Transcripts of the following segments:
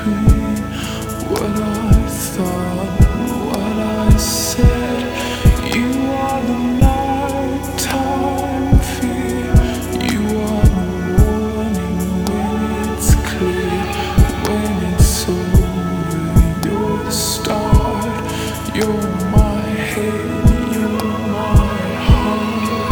between what I thought and what I said. You are the nighttime fear. You are the warning when it's clear. When it's over, you're the start. You're my head, you're my heart.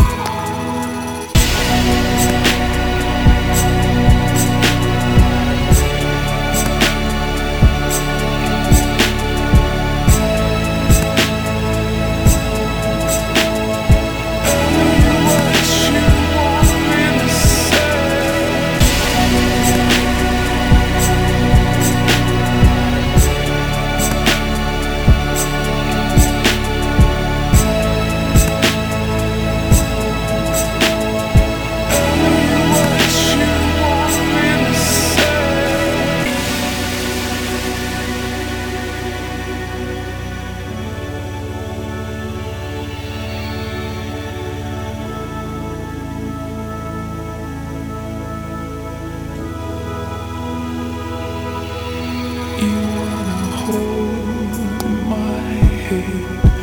You wanna hold my head.